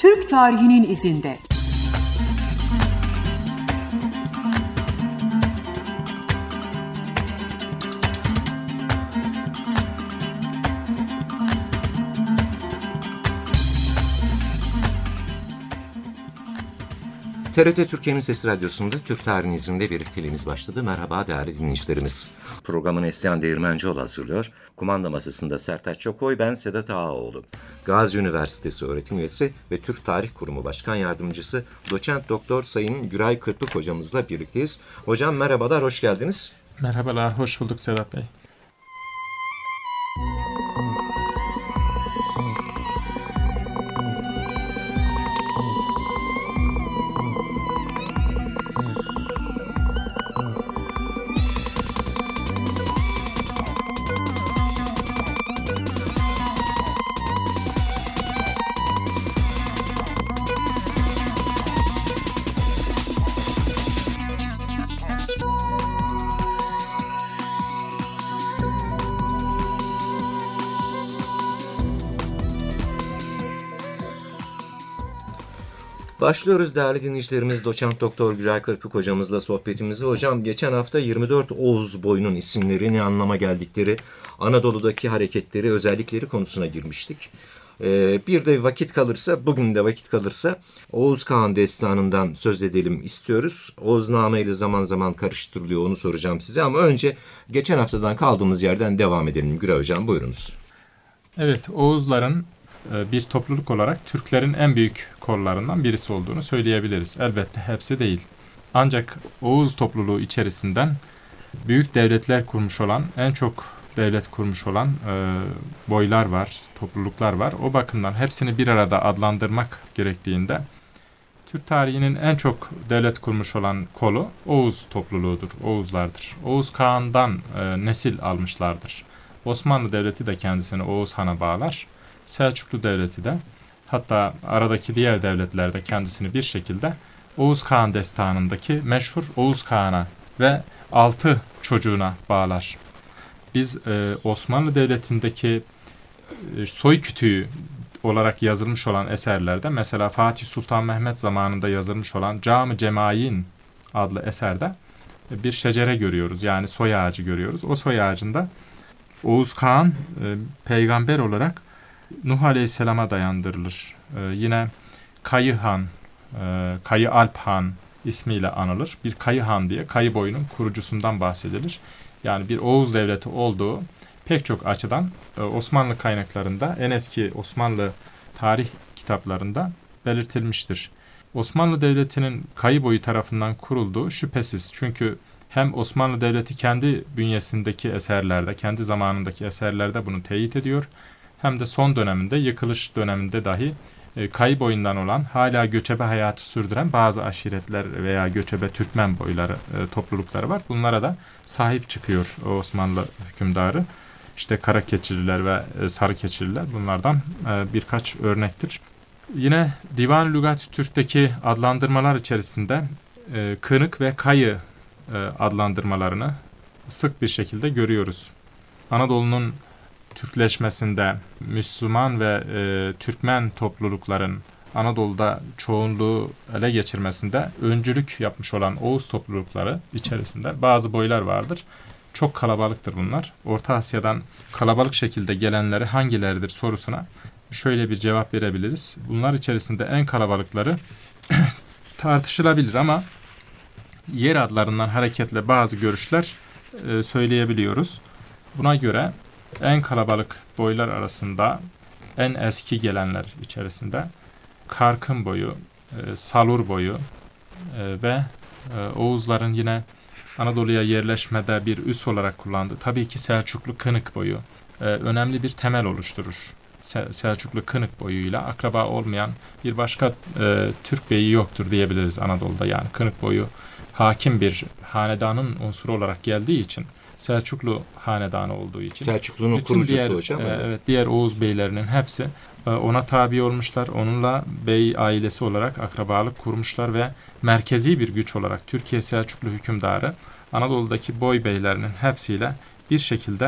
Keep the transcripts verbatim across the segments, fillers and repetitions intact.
Türk tarihinin izinde. T R T Türkiye'nin Sesi Radyosu'nda Türk Tarihin izinde birlikteliğimiz başladı. Merhaba değerli dinleyicilerimiz. Programı Neslihan Değirmencioğlu hazırlıyor. Kumanda masasında Sertaç Çokoy, ben Sedat Ağaoğlu. Gazi Üniversitesi öğretim üyesi ve Türk Tarih Kurumu Başkan Yardımcısı Doçent Doktor Sayın Güray Kırpık hocamızla birlikteyiz. Hocam merhabalar, hoş geldiniz. Merhabalar, hoş bulduk Sedat Bey. Başlıyoruz değerli dinleyicilerimiz. Doçent Doktor Güray Kırpık hocamızla sohbetimizi. Hocam geçen hafta yirmi dört Oğuz boyunun isimleri, ne anlama geldikleri, Anadolu'daki hareketleri, özellikleri konusuna girmiştik. Ee, bir de vakit kalırsa, bugün de vakit kalırsa Oğuz Kağan Destanı'ndan söz edelim istiyoruz. Oğuzname ile zaman zaman karıştırılıyor, onu soracağım size, ama önce geçen haftadan kaldığımız yerden devam edelim. Güray hocam buyurunuz. Evet, Oğuzların bir topluluk olarak Türklerin en büyük kollarından birisi olduğunu söyleyebiliriz. Elbette hepsi değil. Ancak Oğuz topluluğu içerisinden büyük devletler kurmuş olan, en çok devlet kurmuş olan e, boylar var, topluluklar var. O bakımdan hepsini bir arada adlandırmak gerektiğinde Türk tarihinin en çok devlet kurmuş olan kolu Oğuz topluluğudur, Oğuzlardır. Oğuz Kağan'dan e, nesil almışlardır. Osmanlı Devleti de kendisini Oğuz Han'a bağlar. Selçuklu Devleti de, hatta aradaki diğer devletler de kendisini bir şekilde Oğuz Kağan Destanı'ndaki meşhur Oğuz Kağan'a ve altı çocuğuna bağlar. Biz e, Osmanlı Devleti'ndeki e, soy kütüğü olarak yazılmış olan eserlerde, mesela Fatih Sultan Mehmet zamanında yazılmış olan Cam-ı Cemayin adlı eserde e, bir şecere görüyoruz. Yani soy ağacı görüyoruz. O soy ağacında Oğuz Kağan e, peygamber olarak Nuh Aleyhisselam'a dayandırılır. Ee, yine Kayı Han, e, Kayı Alp Han ismiyle anılır. Bir Kayı Han diye Kayı boyunun kurucusundan bahsedilir. Yani bir Oğuz devleti olduğu pek çok açıdan e, Osmanlı kaynaklarında, en eski Osmanlı tarih kitaplarında belirtilmiştir. Osmanlı Devleti'nin Kayı boyu tarafından kurulduğu şüphesiz. Çünkü hem Osmanlı Devleti kendi bünyesindeki eserlerde, kendi zamanındaki eserlerde bunu teyit ediyor, hem de son döneminde, yıkılış döneminde dahi e, Kayı boyundan olan, hala göçebe hayatı sürdüren bazı aşiretler veya göçebe Türkmen boyları, e, toplulukları var. Bunlara da sahip çıkıyor o Osmanlı hükümdarı. İşte Karakeçililer ve e, Sarıkeçililer bunlardan e, birkaç örnektir. Yine Divan-ı Lügat-ı Türk'teki adlandırmalar içerisinde e, Kınık ve Kayı e, adlandırmalarını sık bir şekilde görüyoruz. Anadolu'nun Türkleşmesinde Müslüman ve e, Türkmen toplulukların Anadolu'da çoğunluğu ele geçirmesinde öncülük yapmış olan Oğuz toplulukları içerisinde bazı boylar vardır. Çok kalabalıktır bunlar. Orta Asya'dan kalabalık şekilde gelenleri hangileridir sorusuna şöyle bir cevap verebiliriz. Bunlar içerisinde en kalabalıkları tartışılabilir ama yer adlarından hareketle bazı görüşler e, söyleyebiliyoruz. Buna göre en kalabalık boylar arasında en eski gelenler içerisinde Karkın boyu, e, Salur boyu e, ve e, Oğuzların yine Anadolu'ya yerleşmede bir üs olarak kullandığı tabii ki Selçuklu Kınık boyu e, önemli bir temel oluşturur. Se- Selçuklu Kınık boyuyla akraba olmayan bir başka e, Türk beyi yoktur diyebiliriz Anadolu'da. Yani Kınık boyu hakim bir hanedanın unsuru olarak geldiği için, Selçuklu hanedanı olduğu için Selçuklu'nun kurucusu diğer, hocam. E, evet, diğer Oğuz beylerinin hepsi e, ona tabi olmuşlar. Onunla bey ailesi olarak akrabalık kurmuşlar ve merkezi bir güç olarak Türkiye Selçuklu hükümdarı Anadolu'daki boy beylerinin hepsiyle bir şekilde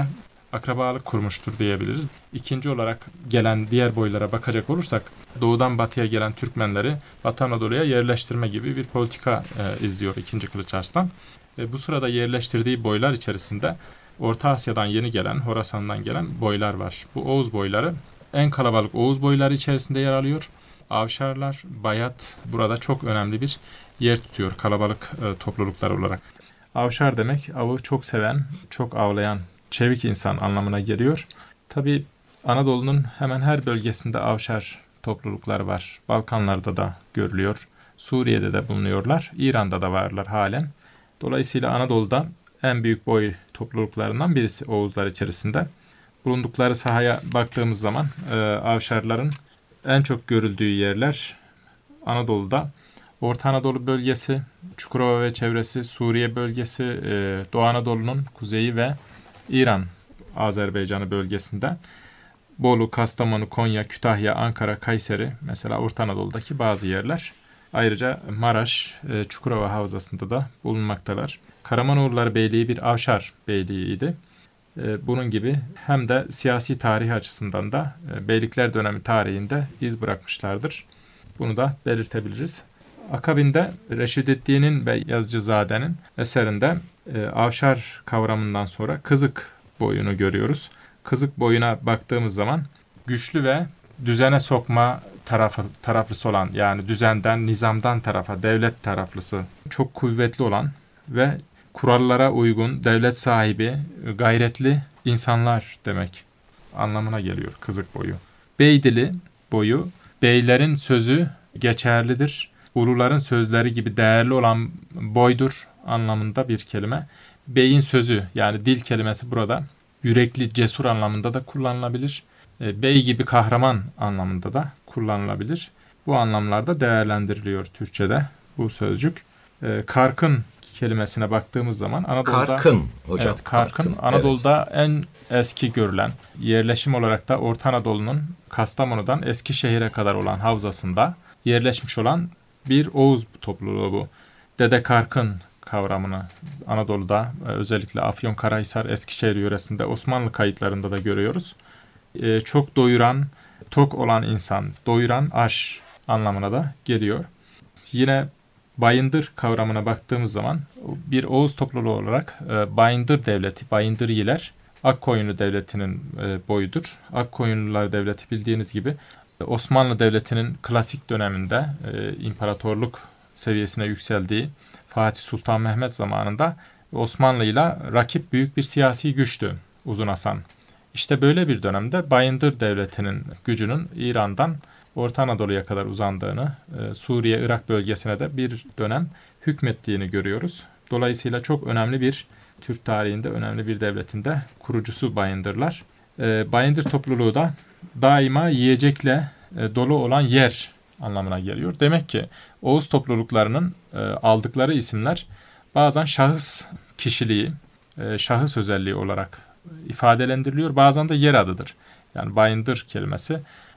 akrabalık kurmuştur diyebiliriz. İkinci olarak gelen diğer boylara bakacak olursak doğudan batıya gelen Türkmenleri Batı Anadolu'ya yerleştirme gibi bir politika e, izliyor ikinci Kılıç Arslan. E, bu sırada yerleştirdiği boylar içerisinde Orta Asya'dan yeni gelen, Horasan'dan gelen boylar var. Bu Oğuz boyları en kalabalık Oğuz boyları içerisinde yer alıyor. Avşarlar, Bayat burada çok önemli bir yer tutuyor kalabalık e, topluluklar olarak. Avşar demek avı çok seven, çok avlayan, çevik insan anlamına geliyor. Tabii Anadolu'nun hemen her bölgesinde avşar toplulukları var. Balkanlarda da görülüyor. Suriye'de de bulunuyorlar. İran'da da varlar halen. Dolayısıyla Anadolu'da en büyük boy topluluklarından birisi Oğuzlar içerisinde. Bulundukları sahaya baktığımız zaman e, avşarların en çok görüldüğü yerler Anadolu'da Orta Anadolu bölgesi, Çukurova ve çevresi, Suriye bölgesi, e, Doğu Anadolu'nun kuzeyi ve İran, Azerbaycan'ı bölgesinde. Bolu, Kastamonu, Konya, Kütahya, Ankara, Kayseri mesela Orta Anadolu'daki bazı yerler. Ayrıca Maraş, e, Çukurova Havzası'nda da bulunmaktalar. Karamanoğulları Beyliği bir avşar beyliğiydi. E, bunun gibi hem de siyasi tarih açısından da e, beylikler dönemi tarihinde iz bırakmışlardır. Bunu da belirtebiliriz. Akabinde Reşidettin'in ve Yazıcızade'nin eserinde e, avşar kavramından sonra kızık boyunu görüyoruz. Kızık boyuna baktığımız zaman güçlü ve düzene sokma tarafı, taraflısı olan, yani düzenden, nizamdan tarafa, devlet taraflısı çok kuvvetli olan ve kurallara uygun, devlet sahibi, gayretli insanlar demek anlamına geliyor kızık boyu. Beydili boyu, beylerin sözü geçerlidir. Uluların sözleri gibi değerli olan boydur anlamında bir kelime. Beyin sözü, yani dil kelimesi burada yürekli, cesur anlamında da kullanılabilir. Bey gibi kahraman anlamında da kullanılabilir. Bu anlamlarda değerlendiriliyor Türkçe'de bu sözcük. Karkın kelimesine baktığımız zaman Anadolu'da... Karkın hocam. Evet, karkın. Karkın, Anadolu'da evet. En eski görülen yerleşim olarak da Orta Anadolu'nun Kastamonu'dan Eskişehir'e kadar olan havzasında yerleşmiş olan bir Oğuz topluluğu bu. Dede Karkın kavramını Anadolu'da özellikle Afyonkarahisar, Eskişehir yöresinde Osmanlı kayıtlarında da görüyoruz. Ee, çok doyuran, tok olan insan, doyuran aş anlamına da geliyor. Yine Bayındır kavramına baktığımız zaman bir Oğuz topluluğu olarak e, Bayındır Devleti, Bayındıryiler Akkoyunlu Devleti'nin e, boyudur. Akkoyunlular Devleti bildiğiniz gibi Osmanlı Devleti'nin klasik döneminde e, imparatorluk seviyesine yükseldiği Fatih Sultan Mehmet zamanında Osmanlı ile rakip büyük bir siyasi güçtü Uzun Hasan. İşte böyle bir dönemde Bayındır Devleti'nin gücünün İran'dan Orta Anadolu'ya kadar uzandığını, Suriye, Irak bölgesine de bir dönem hükmettiğini görüyoruz. Dolayısıyla çok önemli bir, Türk tarihinde önemli bir devletin de kurucusu Bayındırlar. Bayındır topluluğu da daima yiyecekle dolu olan yer anlamına geliyor. Demek ki Oğuz topluluklarının aldıkları isimler bazen şahıs kişiliği, şahıs özelliği olarak ifadelendiriliyor. Bazen de yer adıdır. Yani Bayındır kelimesi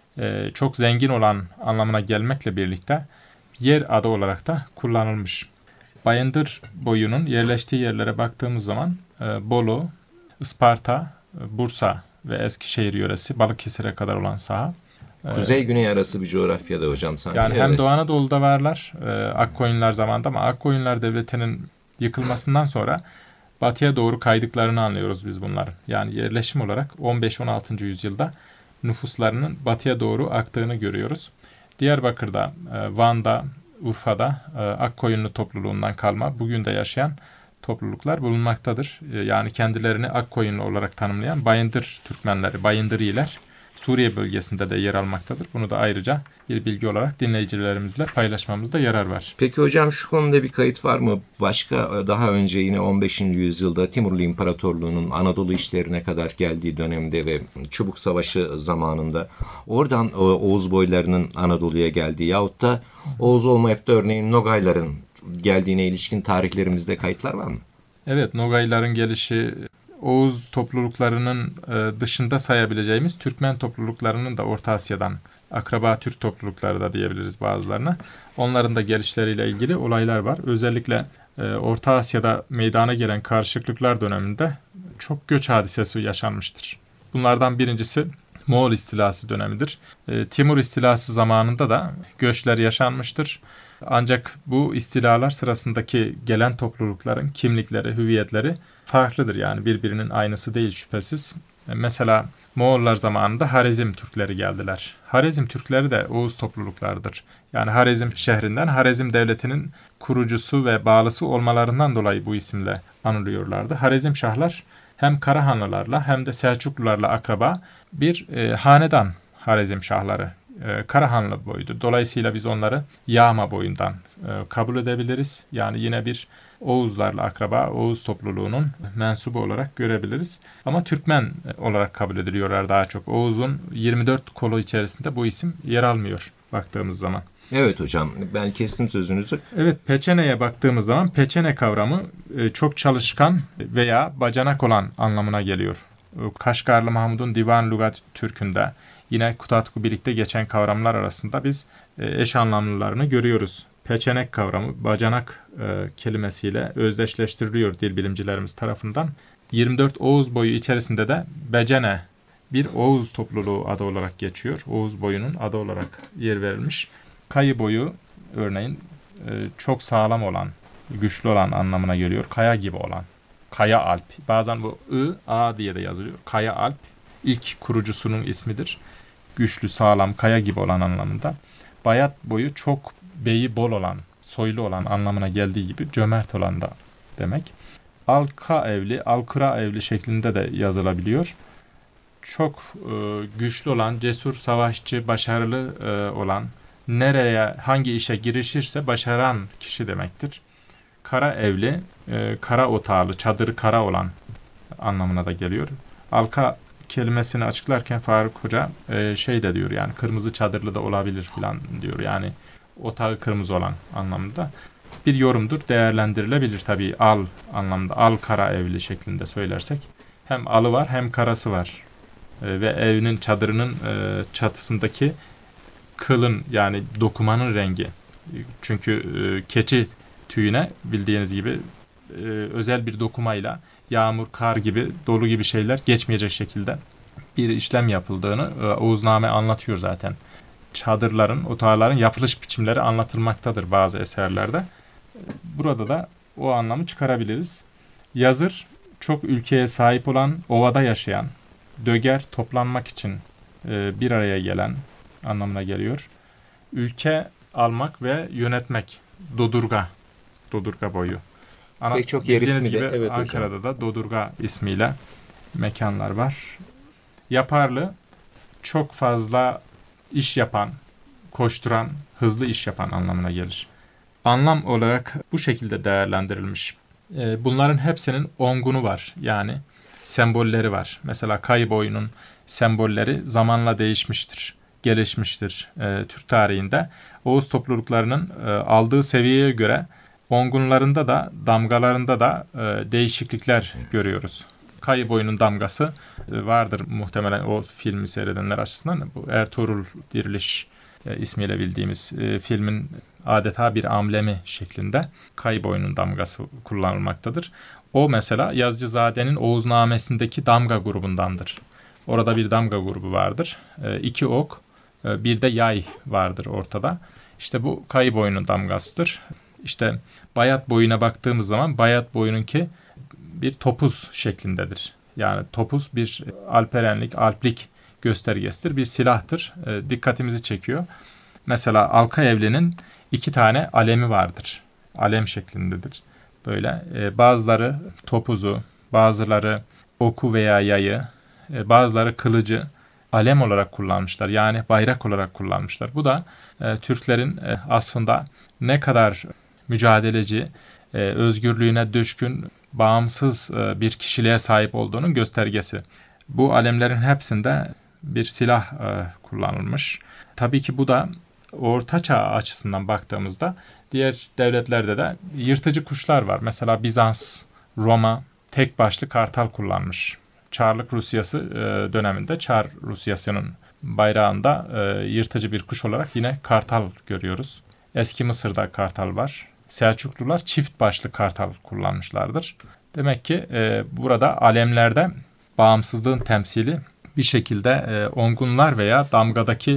çok zengin olan anlamına gelmekle birlikte yer adı olarak da kullanılmış. Bayındır boyunun yerleştiği yerlere baktığımız zaman Bolu, Isparta, Bursa ve Eskişehir yöresi, Balıkesir'e kadar olan saha. Kuzey-güney arası bir coğrafyada hocam sanki. Yani hem evet. Doğu Anadolu'da varlar Akkoyunlular zamanında, ama Akkoyunlular Devleti'nin yıkılmasından sonra batıya doğru kaydıklarını anlıyoruz biz bunların. Yani yerleşim olarak on beş on altıncı yüzyılda nüfuslarının batıya doğru aktığını görüyoruz. Diyarbakır'da, Van'da, Urfa'da Akkoyunlu topluluğundan kalma bugün de yaşayan topluluklar bulunmaktadır. Yani kendilerini Akkoyunlu olarak tanımlayan Bayındır Türkmenleri, Bayındıryiler Suriye bölgesinde de yer almaktadır. Bunu da ayrıca bir bilgi olarak dinleyicilerimizle paylaşmamızda yarar var. Peki hocam şu konuda bir kayıt var mı? Başka daha önce yine on beşinci yüzyılda Timurlu İmparatorluğu'nun Anadolu işlerine kadar geldiği dönemde ve Çubuk Savaşı zamanında oradan Oğuz boylarının Anadolu'ya geldiği yahut da Oğuz olmayıp da örneğin Nogayların geldiğine ilişkin tarihlerimizde kayıtlar var mı? Evet, Nogayların gelişi Oğuz topluluklarının dışında sayabileceğimiz Türkmen topluluklarının da Orta Asya'dan, akraba Türk toplulukları da diyebiliriz bazılarına. Onların da gelişleriyle ilgili olaylar var. Özellikle Orta Asya'da meydana gelen karışıklıklar döneminde çok göç hadisesi yaşanmıştır. Bunlardan birincisi Moğol istilası dönemidir. Timur istilası zamanında da göçler yaşanmıştır. Ancak bu istilalar sırasındaki gelen toplulukların kimlikleri, hüviyetleri farklıdır. Yani birbirinin aynısı değil şüphesiz. Mesela Moğollar zamanında Harizm Türkleri geldiler. Harizm Türkleri de Oğuz topluluklardır. Yani Harizm şehrinden Harizm devletinin kurucusu ve bağlısı olmalarından dolayı bu isimle anılıyorlardı. Harizm Şahlar hem Karahanlılarla hem de Selçuklularla akraba bir e, hanedan Harizm Şahları. E, Karahanlı boyudur. Dolayısıyla biz onları Yağma boyundan e, kabul edebiliriz. Yani yine bir Oğuzlarla akraba, Oğuz topluluğunun mensubu olarak görebiliriz. Ama Türkmen olarak kabul ediliyorlar daha çok. Oğuz'un yirmi dört kolu içerisinde bu isim yer almıyor baktığımız zaman. Evet hocam, ben kestim sözünüzü. Evet, peçeneye baktığımız zaman peçene kavramı çok çalışkan veya bacanak olan anlamına geliyor. Kaşgarlı Mahmud'un Divan Lugat Türk'ünde yine Kutatku birlikte geçen kavramlar arasında biz eş anlamlılarını görüyoruz. Peçenek kavramı bacanak e, kelimesiyle özdeşleştiriliyor dil bilimcilerimiz tarafından. yirmi dört Oğuz boyu içerisinde de Becene bir Oğuz topluluğu adı olarak geçiyor. Oğuz boyunun adı olarak yer verilmiş. Kayı boyu örneğin e, çok sağlam olan, güçlü olan anlamına geliyor. Kaya gibi olan. Kaya Alp. Bazen bu I, A diye de yazılıyor. Kaya Alp ilk kurucusunun ismidir. Güçlü, sağlam, kaya gibi olan anlamında. Bayat boyu çok beyi bol olan, soylu olan anlamına geldiği gibi cömert olan da demek. Alka evli, alkıra evli şeklinde de yazılabiliyor. Çok e, güçlü olan, cesur, savaşçı, başarılı e, olan, nereye, hangi işe girişirse başaran kişi demektir. Kara evli, e, kara otağlı, çadırı kara olan anlamına da geliyor. Alka kelimesini açıklarken Faruk Hoca e, şey de diyor, yani kırmızı çadırlı da olabilir falan diyor. Yani otağı kırmızı olan anlamında bir yorumdur, değerlendirilebilir tabii al anlamda, al kara evli şeklinde söylersek. Hem alı var hem karası var e, ve evinin çadırının e, çatısındaki kılın, yani dokumanın rengi. Çünkü e, keçi tüyüne bildiğiniz gibi e, özel bir dokumayla yağmur, kar gibi, dolu gibi şeyler geçmeyecek şekilde bir işlem yapıldığını e, Oğuzname anlatıyor zaten. Çadırların, otağların yapılış biçimleri anlatılmaktadır bazı eserlerde. Burada da o anlamı çıkarabiliriz. Yazır, çok ülkeye sahip olan, ovada yaşayan, döger, toplanmak için e, bir araya gelen anlamına geliyor. Ülke almak ve yönetmek, Dodurga, Dodurga boyu. Ana, Pek çok yer ismi gibi de, evet Ankara'da hocam. da Dodurga ismiyle mekanlar var. Yaparlı, çok fazla iş yapan, koşturan, hızlı iş yapan anlamına gelir. Anlam olarak bu şekilde değerlendirilmiş. Bunların hepsinin ongunu var. Yani sembolleri var. Mesela kayı boyunun sembolleri zamanla değişmiştir, gelişmiştir e, Türk tarihinde. Oğuz topluluklarının e, aldığı seviyeye göre ongunlarında da, damgalarında da e, değişiklikler görüyoruz. Kayı boyunun damgası e, vardır muhtemelen o filmi seyredenler açısından. Bu Ertuğrul Diriliş e, ismiyle bildiğimiz e, filmin adeta bir amblemi şeklinde kayı boyunun damgası kullanılmaktadır. O mesela Yazıcızade'nin Oğuznamesindeki damga grubundandır. Orada bir damga grubu vardır. E, iki ok, e, bir de yay vardır ortada. İşte bu kayı boyunun damgasıdır. İşte bayat boyuna baktığımız zaman bayat boyununki bir topuz şeklindedir. Yani topuz bir alperenlik, alplik göstergesidir. Bir silahtır. E, dikkatimizi çekiyor. Mesela Alka evlinin iki tane alemi vardır. Alem şeklindedir. Böyle e, bazıları topuzu, bazıları oku veya yayı, e, bazıları kılıcı alem olarak kullanmışlar. Yani bayrak olarak kullanmışlar. Bu da e, Türklerin e, aslında ne kadar mücadeleci, e, özgürlüğüne düşkün, bağımsız e, bir kişiliğe sahip olduğunun göstergesi. Bu alemlerin hepsinde bir silah e, kullanılmış. Tabii ki bu da Orta Çağ açısından baktığımızda diğer devletlerde de yırtıcı kuşlar var. Mesela Bizans, Roma tek başlı kartal kullanmış. Çarlık Rusyası e, döneminde Çar Rusyası'nın bayrağında e, yırtıcı bir kuş olarak yine kartal görüyoruz. Eski Mısır'da kartal var. Selçuklular çift başlı kartal kullanmışlardır. Demek ki e, burada alemlerde bağımsızlığın temsili bir şekilde e, ongunlar veya damgadaki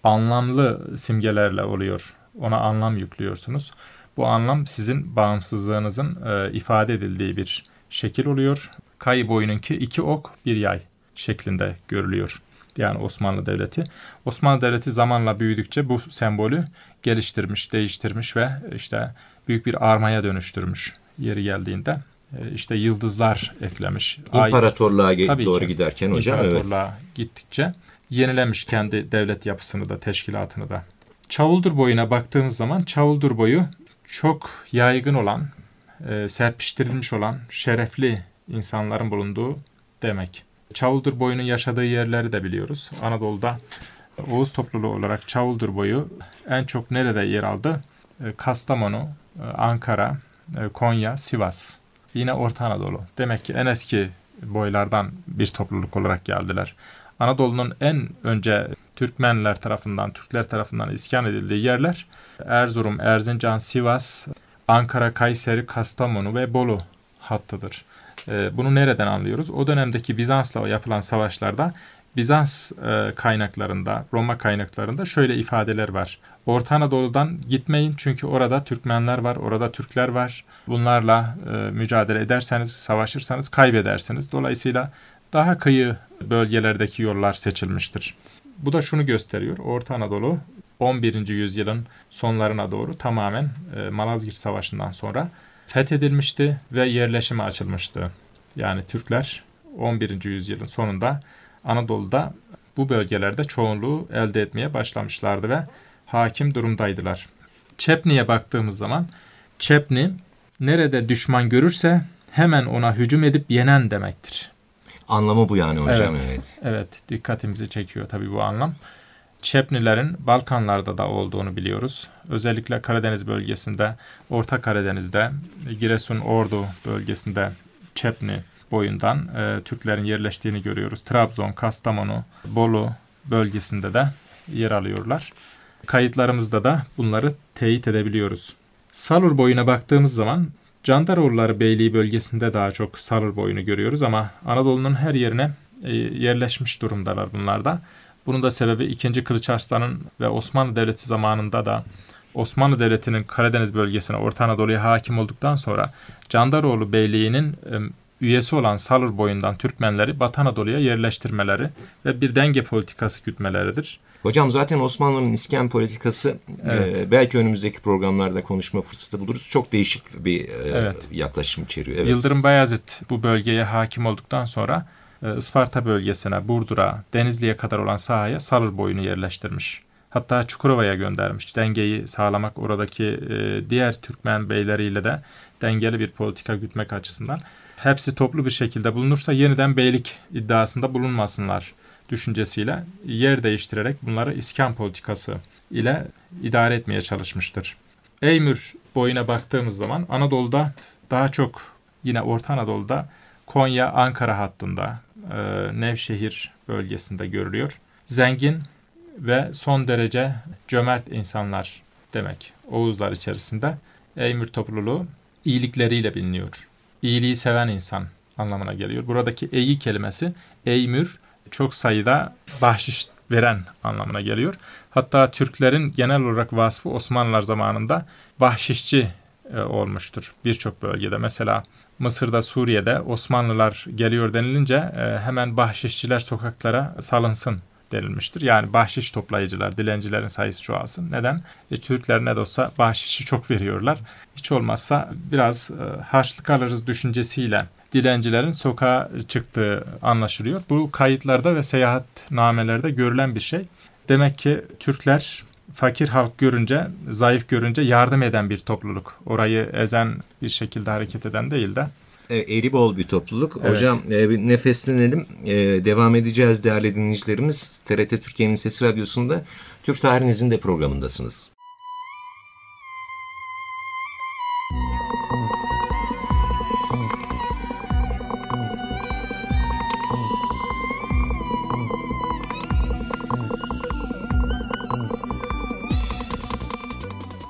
anlamlı simgelerle oluyor. Ona anlam yüklüyorsunuz. Bu anlam sizin bağımsızlığınızın e, ifade edildiği bir şekil oluyor. Kayı boyununki iki ok bir yay şeklinde görülüyor. Yani Osmanlı Devleti. Osmanlı Devleti zamanla büyüdükçe bu sembolü geliştirmiş, değiştirmiş ve işte büyük bir armaya dönüştürmüş yeri geldiğinde. İşte yıldızlar eklemiş. İmparatorluğa Ay, ge- doğru ki, giderken hocam. İmparatorluğa evet. gittikçe yenilemiş kendi devlet yapısını da, teşkilatını da. Çavuldur boyuna baktığımız zaman Çavuldur boyu çok yaygın olan, e, serpiştirilmiş olan şerefli insanların bulunduğu demek. Çavuldur boyunun yaşadığı yerleri de biliyoruz. Anadolu'da Oğuz topluluğu olarak Çavuldur boyu en çok nerede yer aldı? E, Kastamonu, e, Ankara, e, Konya, Sivas. Yine Orta Anadolu. Demek ki en eski boylardan bir topluluk olarak geldiler. Anadolu'nun en önce Türkmenler tarafından, Türkler tarafından iskan edildiği yerler Erzurum, Erzincan, Sivas, Ankara, Kayseri, Kastamonu ve Bolu hattıdır. Bunu nereden anlıyoruz? O dönemdeki Bizans'la yapılan savaşlarda Bizans kaynaklarında, Roma kaynaklarında şöyle ifadeler var. Orta Anadolu'dan gitmeyin çünkü orada Türkmenler var, orada Türkler var. Bunlarla mücadele ederseniz, savaşırsanız kaybedersiniz. Dolayısıyla daha kıyı bölgelerdeki yollar seçilmiştir. Bu da şunu gösteriyor. Orta Anadolu on birinci yüzyılın sonlarına doğru tamamen Malazgirt Savaşı'ndan sonra fethedilmişti ve yerleşime açılmıştı. Yani Türkler on birinci yüzyılın sonunda Anadolu'da bu bölgelerde çoğunluğu elde etmeye başlamışlardı ve hakim durumdaydılar. Çepni'ye baktığımız zaman Çepni nerede düşman görürse hemen ona hücum edip yenen demektir. Anlamı bu yani hocam. Evet, evet. evet dikkatimizi çekiyor tabii bu anlam. Çepnilerin Balkanlarda da olduğunu biliyoruz. Özellikle Karadeniz bölgesinde, Orta Karadeniz'de, Giresun, Ordu bölgesinde Çepni boyundan e, Türklerin yerleştiğini görüyoruz. Trabzon, Kastamonu, Bolu bölgesinde de yer alıyorlar. Kayıtlarımızda da bunları teyit edebiliyoruz. Salur boyuna baktığımız zaman Candaroğulları Beyliği bölgesinde daha çok Salur boyunu görüyoruz ama Anadolu'nun her yerine e, yerleşmiş durumdalar bunlar da. Bunun da sebebi ikinci. Kılıç Arslan'ın ve Osmanlı Devleti zamanında da Osmanlı Devleti'nin Karadeniz bölgesine, Orta Anadolu'ya hakim olduktan sonra Candaroğlu Beyliği'nin e, üyesi olan Salur boyundan Türkmenleri Batı Anadolu'ya yerleştirmeleri ve bir denge politikası gütmeleridir. Hocam zaten Osmanlı'nın iskan politikası evet. e, belki önümüzdeki programlarda konuşma fırsatı buluruz. Çok değişik bir e, evet. yaklaşım içeriyor. Evet. Yıldırım Bayezid bu bölgeye hakim olduktan sonra e, Isparta bölgesine, Burdur'a, Denizli'ye kadar olan sahaya Salur boyunu yerleştirmiş. Hatta Çukurova'ya göndermiş. Dengeyi sağlamak, oradaki e, diğer Türkmen beyleriyle de dengeli bir politika gütmek açısından. Hepsi toplu bir şekilde bulunursa yeniden beylik iddiasında bulunmasınlar düşüncesiyle yer değiştirerek bunları iskan politikası ile idare etmeye çalışmıştır. Eymür boyuna baktığımız zaman Anadolu'da daha çok yine Orta Anadolu'da Konya, Ankara hattında, e, Nevşehir bölgesinde görülüyor. Zengin ve son derece cömert insanlar demek Oğuzlar içerisinde. Eymür topluluğu iyilikleriyle biliniyor. İyiliği seven insan anlamına geliyor. Buradaki eyi kelimesi eymür çok sayıda bahşiş veren anlamına geliyor. Hatta Türklerin genel olarak vasfı Osmanlılar zamanında bahşişçi e, olmuştur birçok bölgede. Mesela Mısır'da, Suriye'de Osmanlılar geliyor denilince e, hemen bahşişçiler sokaklara salınsın denilmiştir. Yani bahşiş toplayıcılar, dilencilerin sayısı çoğalsın. Neden? E, Türkler ne de olsa bahşişi çok veriyorlar. Hiç olmazsa biraz e, harçlık alırız düşüncesiyle dilencilerin sokağa çıktığı anlaşılıyor. Bu kayıtlarda ve seyahatnamelerde görülen bir şey. Demek ki Türkler fakir halk görünce, zayıf görünce yardım eden bir topluluk. Orayı ezen bir şekilde hareket eden değil de. Eri bol bir topluluk. Evet. Hocam e, bir nefeslenelim. E, devam edeceğiz değerli dinleyicilerimiz. T R T Türkiye'nin Sesi Radyosu'nda Türk Tarihinizin de programındasınız.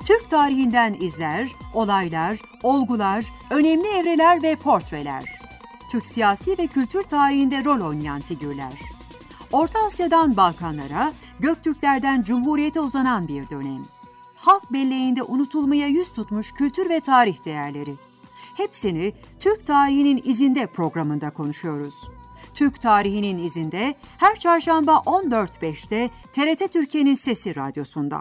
Türk tarihinden izler, olaylar, olgular, önemli evreler ve portreler. Türk siyasi ve kültür tarihinde rol oynayan figürler. Orta Asya'dan Balkanlara, Göktürklerden Cumhuriyete uzanan bir dönem. Halk belleğinde unutulmaya yüz tutmuş kültür ve tarih değerleri. Hepsini Türk Tarihinin İzinde programında konuşuyoruz. Türk Tarihinin İzinde her çarşamba on dört beşte T R T Türkiye'nin Sesi Radyosu'nda.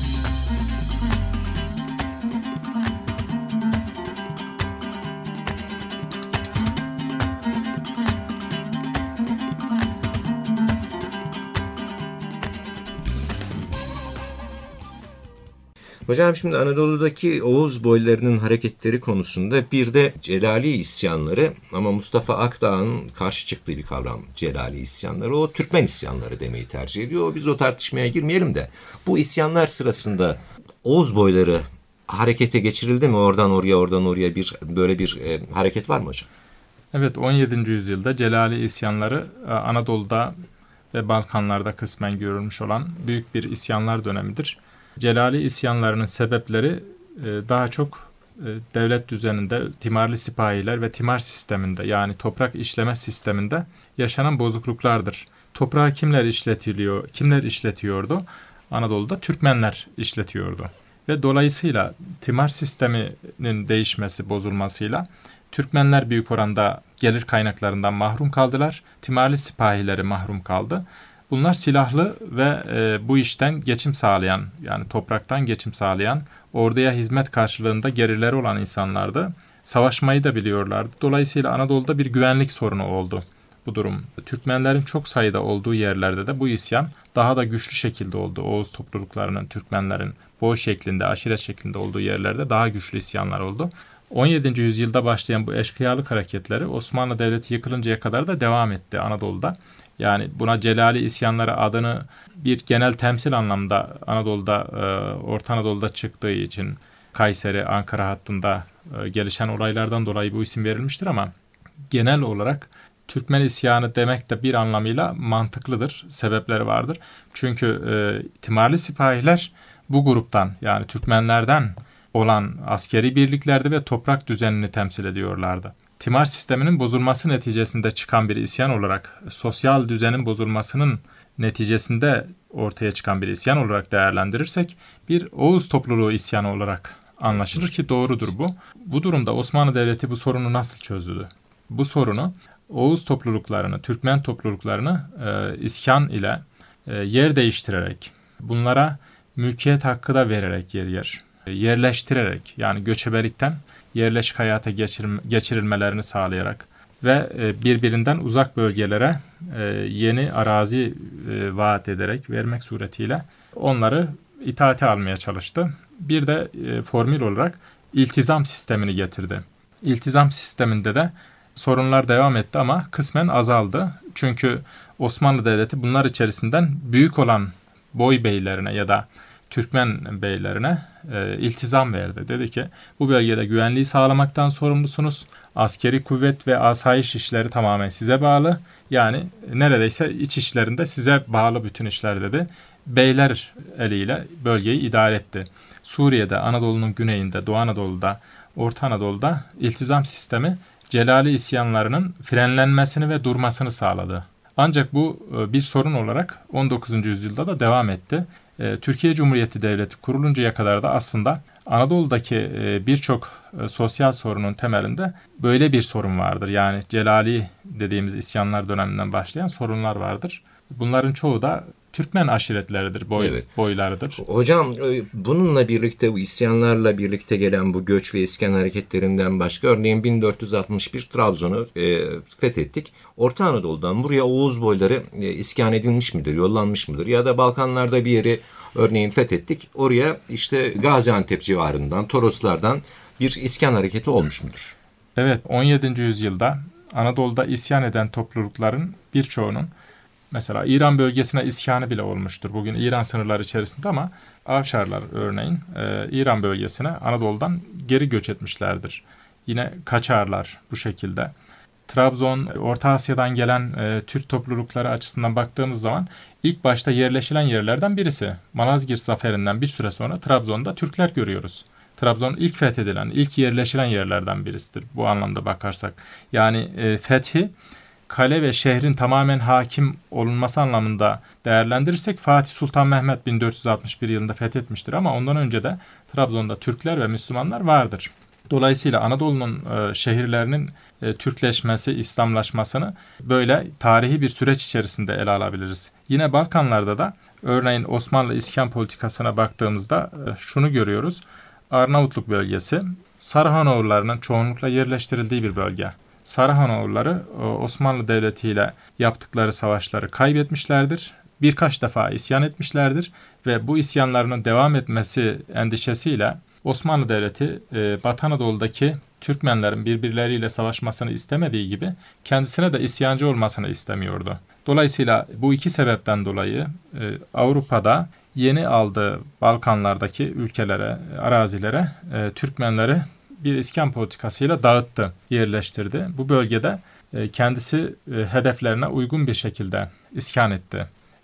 Hocam şimdi Anadolu'daki Oğuz boylarının hareketleri konusunda bir de Celali isyanları, ama Mustafa Akdağ'ın karşı çıktığı bir kavram Celali isyanları, o Türkmen isyanları demeyi tercih ediyor. Biz o tartışmaya girmeyelim de bu isyanlar sırasında Oğuz boyları harekete geçirildi mi? Oradan oraya oradan oraya bir böyle bir e, hareket var mı hocam? Evet, on yedinci yüzyılda Celali isyanları Anadolu'da ve Balkanlarda kısmen görülmüş olan büyük bir isyanlar dönemidir. Celali isyanlarının sebepleri daha çok devlet düzeninde timarlı sipahiler ve timar sisteminde, yani toprak işleme sisteminde yaşanan bozukluklardır. Toprağı kimler işletiliyor, kimler işletiyordu? Anadolu'da Türkmenler işletiyordu. Ve dolayısıyla timar sisteminin değişmesi, bozulmasıyla Türkmenler büyük oranda gelir kaynaklarından mahrum kaldılar. Timarlı sipahileri mahrum kaldı. Bunlar silahlı ve e, bu işten geçim sağlayan, yani topraktan geçim sağlayan, orduya hizmet karşılığında gelirleri olan insanlardı. Savaşmayı da biliyorlardı. Dolayısıyla Anadolu'da bir güvenlik sorunu oldu bu durum. Türkmenlerin çok sayıda olduğu yerlerde de bu isyan daha da güçlü şekilde oldu. Oğuz topluluklarının, Türkmenlerin boğ şeklinde, aşiret şeklinde olduğu yerlerde daha güçlü isyanlar oldu. on yedinci yüzyılda başlayan bu eşkıyalık hareketleri Osmanlı Devleti yıkılıncaya kadar da devam etti Anadolu'da. Yani buna Celali isyanları adını bir genel temsil anlamda Anadolu'da, Orta Anadolu'da çıktığı için Kayseri, Ankara hattında gelişen olaylardan dolayı bu isim verilmiştir, ama genel olarak Türkmen isyanı demek de bir anlamıyla mantıklıdır. Sebepleri vardır. Çünkü e, timarlı sipahiler bu gruptan, yani Türkmenlerden olan askeri birliklerdi ve toprak düzenini temsil ediyorlardı. Timar sisteminin bozulması neticesinde çıkan bir isyan olarak, sosyal düzenin bozulmasının neticesinde ortaya çıkan bir isyan olarak değerlendirirsek, bir Oğuz topluluğu isyanı olarak anlaşılır ki doğrudur bu. Bu durumda Osmanlı Devleti bu sorunu nasıl çözdü? Bu sorunu Oğuz topluluklarını, Türkmen topluluklarını e, iskan ile e, yer değiştirerek, bunlara mülkiyet hakkı da vererek yer yer, yerleştirerek, yani göçebelikten yerleşik hayata geçirim, geçirilmelerini sağlayarak ve e, birbirinden uzak bölgelere e, yeni arazi e, vaat ederek vermek suretiyle onları itaate almaya çalıştı. Bir de e, formül olarak iltizam sistemini getirdi. İltizam sisteminde de sorunlar devam etti ama kısmen azaldı. Çünkü Osmanlı Devleti bunlar içerisinden büyük olan boy beylerine ya da Türkmen beylerine e, iltizam verdi. Dedi ki bu bölgede güvenliği sağlamaktan sorumlusunuz. Askeri kuvvet ve asayiş işleri tamamen size bağlı. Yani neredeyse iç işlerinde size bağlı bütün işler dedi. Beyler eliyle bölgeyi idare etti. Suriye'de, Anadolu'nun güneyinde, Doğu Anadolu'da, Orta Anadolu'da iltizam sistemi Celali isyanlarının frenlenmesini ve durmasını sağladı. Ancak bu bir sorun olarak on dokuzuncu yüzyılda da devam etti. Türkiye Cumhuriyeti Devleti kuruluncaya kadar da aslında Anadolu'daki birçok sosyal sorunun temelinde böyle bir sorun vardır. Yani Celali dediğimiz isyanlar döneminden başlayan sorunlar vardır. Bunların çoğu da Türkmen aşiretleridir, boy, evet. boylarıdır. Hocam bununla birlikte, bu isyanlarla birlikte gelen bu göç ve iskan hareketlerinden başka, örneğin bin dört yüz altmış bir Trabzon'u e, fethettik. Orta Anadolu'dan buraya Oğuz boyları e, iskan edilmiş midir, yollanmış mıdır? Ya da Balkanlarda bir yeri örneğin fethettik. Oraya işte Gaziantep civarından, Toroslardan bir iskan hareketi olmuş mudur? Evet, on yedinci yüzyılda Anadolu'da isyan eden toplulukların birçoğunun mesela İran bölgesine iskanı bile olmuştur. Bugün İran sınırları içerisinde, ama Avşarlar örneğin e, İran bölgesine Anadolu'dan geri göç etmişlerdir. Yine Kaçarlar bu şekilde. Trabzon, Orta Asya'dan gelen e, Türk toplulukları açısından baktığımız zaman ilk başta yerleşilen yerlerden birisi. Malazgirt zaferinden bir süre sonra Trabzon'da Türkler görüyoruz. Trabzon ilk fethedilen, ilk yerleşilen yerlerden birisidir bu anlamda bakarsak. Yani e, fethi kale ve şehrin tamamen hakim olunması anlamında değerlendirirsek Fatih Sultan Mehmet bin dört yüz altmış bir yılında fethetmiştir ama ondan önce de Trabzon'da Türkler ve Müslümanlar vardır. Dolayısıyla Anadolu'nun e, şehirlerinin e, Türkleşmesi, İslamlaşmasını böyle tarihi bir süreç içerisinde ele alabiliriz. Yine Balkanlarda da örneğin Osmanlı iskan politikasına baktığımızda e, şunu görüyoruz. Arnavutluk bölgesi Sarıhanoğullarının çoğunlukla yerleştirildiği bir bölge. Sarıhanoğulları Osmanlı Devleti ile yaptıkları savaşları kaybetmişlerdir. Birkaç defa isyan etmişlerdir ve bu isyanlarının devam etmesi endişesiyle Osmanlı Devleti Batı Anadolu'daki Türkmenlerin birbirleriyle savaşmasını istemediği gibi kendisine de isyancı olmasını istemiyordu. Dolayısıyla bu iki sebepten dolayı Avrupa'da yeni aldığı Balkanlardaki ülkelere, arazilere Türkmenleri bir iskan politikasıyla dağıttı, yerleştirdi. Bu bölgede kendisi hedeflerine uygun bir şekilde iskan etti.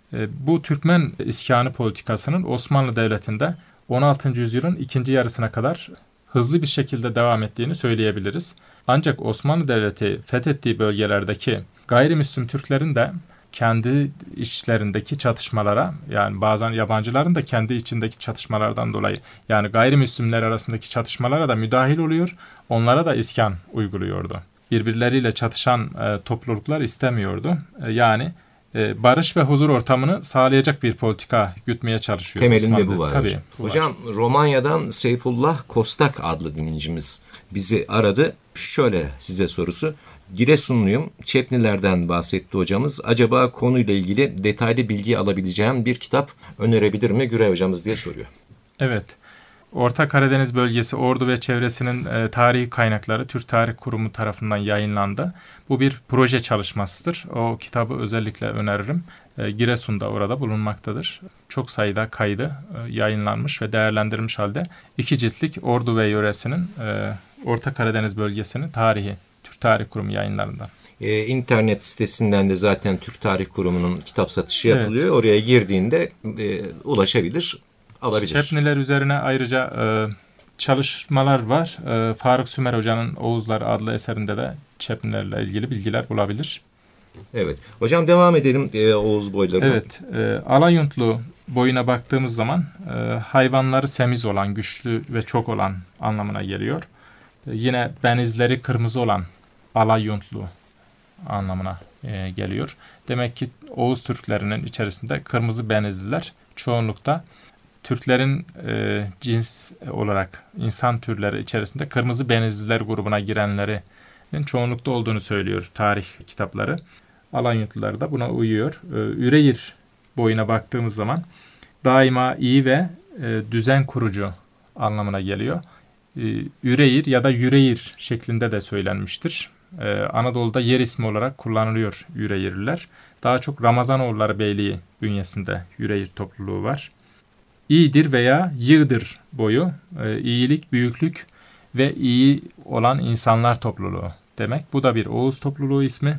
Bu Türkmen iskanı politikasının Osmanlı Devleti'nde on altıncı yüzyılın ikinci yarısına kadar hızlı bir şekilde devam ettiğini söyleyebiliriz. Ancak Osmanlı Devleti fethettiği bölgelerdeki gayrimüslim Türklerin de kendi içlerindeki çatışmalara, yani bazen yabancıların da kendi içindeki çatışmalardan dolayı, yani gayrimüslimler arasındaki çatışmalara da müdahil oluyor, onlara da iskan uyguluyordu. Birbirleriyle çatışan e, topluluklar istemiyordu. E, yani e, barış ve huzur ortamını sağlayacak bir politika gütmeye çalışıyor. Temelinde Osmanlı. bu var Tabii, hocam. bu var. Hocam Romanya'dan Seyfullah Kostak adlı dinleyicimiz bizi aradı. Şöyle size sorusu. Giresunluyum. Çepnilerden bahsetti hocamız. Acaba konuyla ilgili detaylı bilgi alabileceğim bir kitap önerebilir mi Güray hocamız diye soruyor. Evet. Orta Karadeniz bölgesi Ordu ve çevresinin e, tarihi kaynakları Türk Tarih Kurumu tarafından yayınlandı. Bu bir proje çalışmasıdır. O kitabı özellikle öneririm. E, Giresun'da orada bulunmaktadır. Çok sayıda kaydı e, yayınlanmış ve değerlendirilmiş halde iki ciltlik Ordu ve yöresinin e, Orta Karadeniz bölgesinin tarihi Türk Tarih Kurumu yayınlarından. Ee, internet sitesinden de zaten Türk Tarih Kurumu'nun kitap satışı yapılıyor. Evet. Oraya girdiğinde e, ulaşabilir, alabilir. Çepniler üzerine ayrıca e, çalışmalar var. E, Faruk Sümer Hoca'nın Oğuzlar adlı eserinde de Çepnilerle ilgili bilgiler bulabilir. Evet. Hocam devam edelim e, Oğuz boylarına. Evet. E, Alayuntlu boyuna baktığımız zaman e, hayvanları semiz olan, güçlü ve çok olan anlamına geliyor. E, yine benizleri kırmızı olan Alayuntlu anlamına e, geliyor. Demek ki Oğuz Türklerinin içerisinde kırmızı benizliler çoğunlukta Türklerin e, cins olarak insan türleri içerisinde kırmızı benizliler grubuna girenlerin çoğunlukta olduğunu söylüyor tarih kitapları. Alanyutlular da buna uyuyor. E, Üreyir boyuna baktığımız zaman daima iyi ve e, düzen kurucu anlamına geliyor. E, Üreyir ya da Yüreğir şeklinde de söylenmiştir. Ee, Anadolu'da yer ismi olarak kullanılıyor Yüreğirliler. Daha çok Ramazanoğulları Beyliği bünyesinde Yüreğir topluluğu var. İyidir veya yığdır boyu, e, iyilik, büyüklük ve iyi olan insanlar topluluğu demek. Bu da bir Oğuz topluluğu ismi.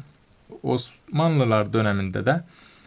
Osmanlılar döneminde de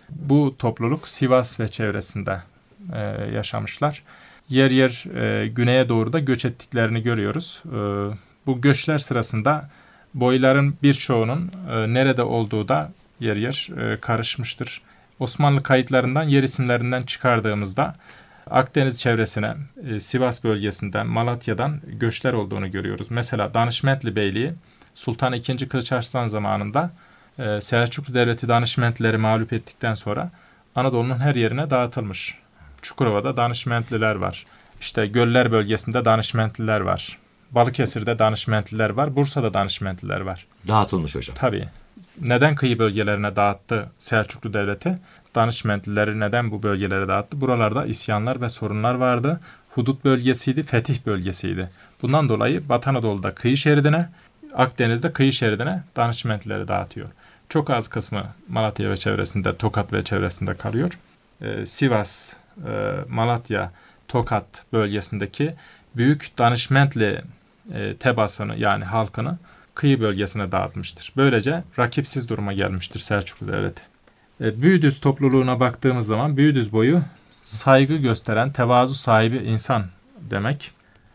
bu topluluk Sivas ve çevresinde e, yaşamışlar. Yer yer e, güneye doğru da göç ettiklerini görüyoruz. E, bu göçler sırasında boyların birçoğunun e, nerede olduğu da yer yer e, karışmıştır. Osmanlı kayıtlarından yer isimlerinden çıkardığımızda Akdeniz çevresine, e, Sivas bölgesinden, Malatya'dan göçler olduğunu görüyoruz. Mesela Danışmentli Beyliği Sultan ikinci. Kılıç Arslan zamanında e, Selçuklu Devleti Danışmentlileri mağlup ettikten sonra Anadolu'nun her yerine dağıtılmış. Çukurova'da Danışmentliler var. İşte Göller bölgesinde Danışmentliler var. Balıkesir'de Danışmentliler var. Bursa'da Danışmentliler var. Dağıtılmış hocam. Tabii. Neden kıyı bölgelerine dağıttı Selçuklu Devleti? Danışmentlileri neden bu bölgelere dağıttı? Buralarda isyanlar ve sorunlar vardı. Hudut bölgesiydi, fetih bölgesiydi. Bundan dolayı Batı Anadolu'da kıyı şeridine, Akdeniz'de kıyı şeridine Danışmentlileri dağıtıyor. Çok az kısmı Malatya ve çevresinde, Tokat ve çevresinde kalıyor. Ee, Sivas, e, Malatya, Tokat bölgesindeki büyük Danışmentli e, tebasını yani halkını kıyı bölgesine dağıtmıştır. Böylece rakipsiz duruma gelmiştir Selçuklu Devleti. E, Büyüdüz topluluğuna baktığımız zaman Büyüdüz boyu saygı gösteren, tevazu sahibi insan demek.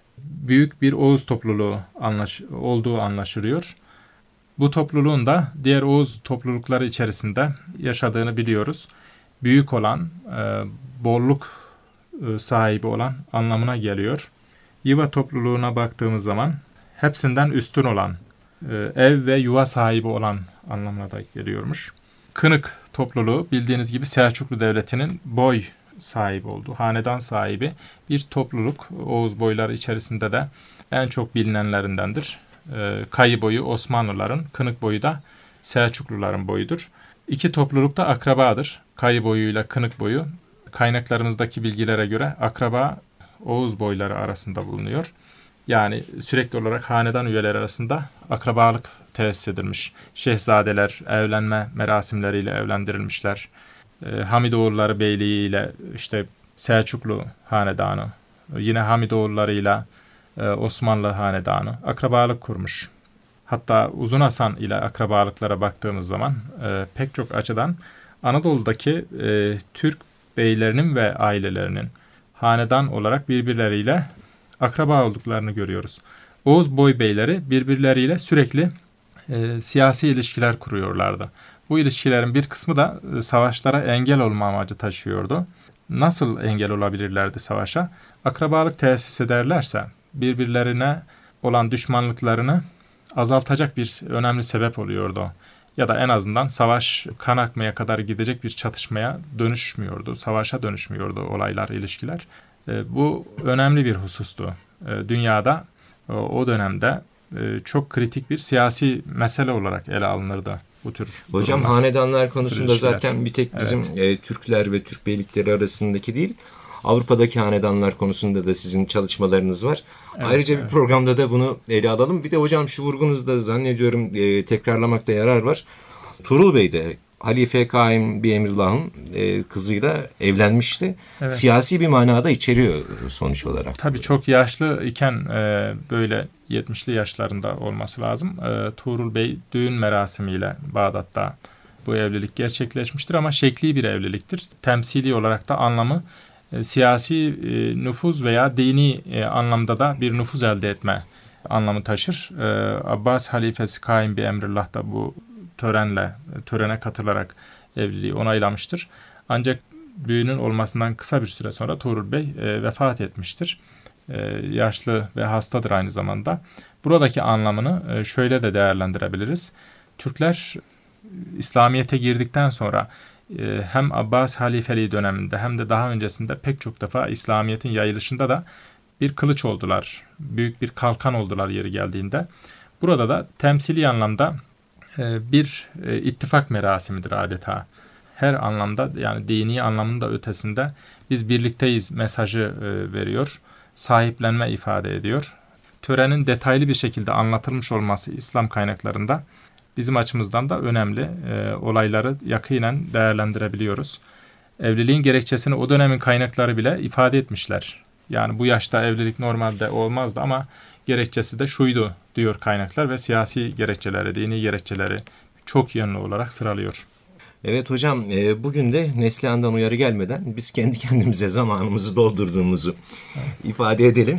Büyük bir Oğuz topluluğu anlaş olduğu anlaşılıyor. Bu topluluğun da diğer Oğuz toplulukları içerisinde yaşadığını biliyoruz. Büyük olan, e, bolluk e, sahibi olan anlamına geliyor. Yiva topluluğuna baktığımız zaman hepsinden üstün olan, e, ev ve yuva sahibi olan anlamına da geliyormuş. Kınık topluluğu bildiğiniz gibi Selçuklu Devleti'nin boy sahibi olduğu, hanedan sahibi bir topluluk. Oğuz boyları içerisinde de en çok bilinenlerindendir. E, Kayı boyu Osmanlıların, Kınık boyu da Selçukluların boyudur. İki topluluk da akrabadır. Kayı boyuyla Kınık boyu. Kaynaklarımızdaki bilgilere göre akraba Oğuz boyları arasında bulunuyor. Yani sürekli olarak hanedan üyeleri arasında akrabalık tesis edilmiş. Şehzadeler evlenme merasimleriyle evlendirilmişler. E, Hamidoğulları Beyliği ile işte Selçuklu hanedanı, yine Hamidoğulları ile e, Osmanlı hanedanı akrabalık kurmuş. Hatta Uzun Hasan ile akrabalıklara baktığımız zaman e, pek çok açıdan Anadolu'daki e, Türk beylerinin ve ailelerinin hanedan olarak birbirleriyle akraba olduklarını görüyoruz. Oğuz boy beyleri birbirleriyle sürekli e, siyasi ilişkiler kuruyorlardı. Bu ilişkilerin bir kısmı da e, savaşlara engel olma amacı taşıyordu. Nasıl engel olabilirlerdi savaşa? Akrabalık tesis ederlerse birbirlerine olan düşmanlıklarını azaltacak bir önemli sebep oluyordu. Ya da en azından savaş kan akmaya kadar gidecek bir çatışmaya dönüşmüyordu. Savaşa dönüşmüyordu olaylar, ilişkiler. E, bu önemli bir husustu. E, dünyada e, o dönemde e, çok kritik bir siyasi mesele olarak ele alınırdı bu tür Hocam durumlar, hanedanlar konusunda ilişkiler. zaten bir tek bizim Evet. e, Türkler ve Türk beylikleri arasındaki değil, Avrupa'daki hanedanlar konusunda da sizin çalışmalarınız var. Evet, Ayrıca evet. bir programda da bunu ele alalım. Bir de hocam şu vurgunuzda zannediyorum e, tekrarlamakta yarar var. Tuğrul Bey de Halife Kaim bir Emrullah'ın e, kızıyla evlenmişti. Evet. Siyasi bir manada içeriyor sonuç olarak. Tabii çok yaşlı iken e, böyle yetmişli yaşlarında olması lazım. E, Tuğrul Bey düğün merasimiyle Bağdat'ta bu evlilik gerçekleşmiştir ama şekli bir evliliktir. Temsili olarak da anlamı e, siyasi e, nüfuz veya dini e, anlamda da bir nüfuz elde etme anlamı taşır. E, Abbas halifesi Kaim bir Emrullah da bu törenle törene katılarak evliliği onaylamıştır. Ancak düğünün olmasından kısa bir süre sonra Tuğrul Bey e, vefat etmiştir. E, yaşlı ve hastadır aynı zamanda. Buradaki anlamını e, şöyle de değerlendirebiliriz. Türkler İslamiyet'e girdikten sonra e, hem Abbas halifeliği döneminde hem de daha öncesinde pek çok defa İslamiyet'in yayılışında da bir kılıç oldular. Büyük bir kalkan oldular yeri geldiğinde. Burada da temsili anlamda e, bir e, ittifak merasimidir adeta. Her anlamda, yani dini anlamının da ötesinde biz birlikteyiz mesajı e, veriyor. Sahiplenme ifade ediyor. Törenin detaylı bir şekilde anlatılmış olması İslam kaynaklarında bizim açımızdan da önemli. E, olayları yakinen değerlendirebiliyoruz. Evliliğin gerekçesini o dönemin kaynakları bile ifade etmişler. Yani bu yaşta evlilik normalde olmazdı ama gerekçesi de şuydu diyor kaynaklar ve siyasi gerekçeleri, dini gerekçeleri çok yönlü olarak sıralıyor. Evet hocam, e, bugün de Neslihan'dan uyarı gelmeden biz kendi kendimize zamanımızı doldurduğumuzu evet. ifade edelim.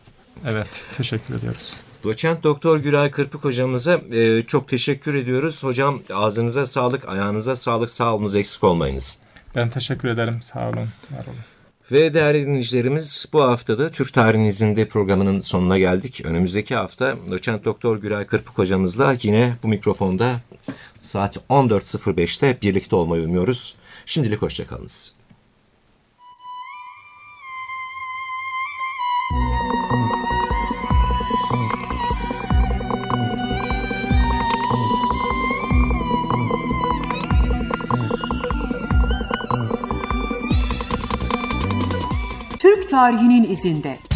Evet, teşekkür ediyoruz. Doçent Doktor Güray Kırpık hocamıza e, çok teşekkür ediyoruz. Hocam ağzınıza sağlık, ayağınıza sağlık, sağ olunuz, eksik olmayınız. Ben teşekkür ederim, sağ olun, var olun. Ve değerli dinleyicilerimiz, bu haftada Türk Tarihinin İzinde programının sonuna geldik. Önümüzdeki hafta Doçent Doktor Güray Kırpık hocamızla yine bu mikrofonda saat on dört sıfır beşte birlikte olmayı umuyoruz. Şimdilik hoşçakalınız. Türk Tarihinin İzinde.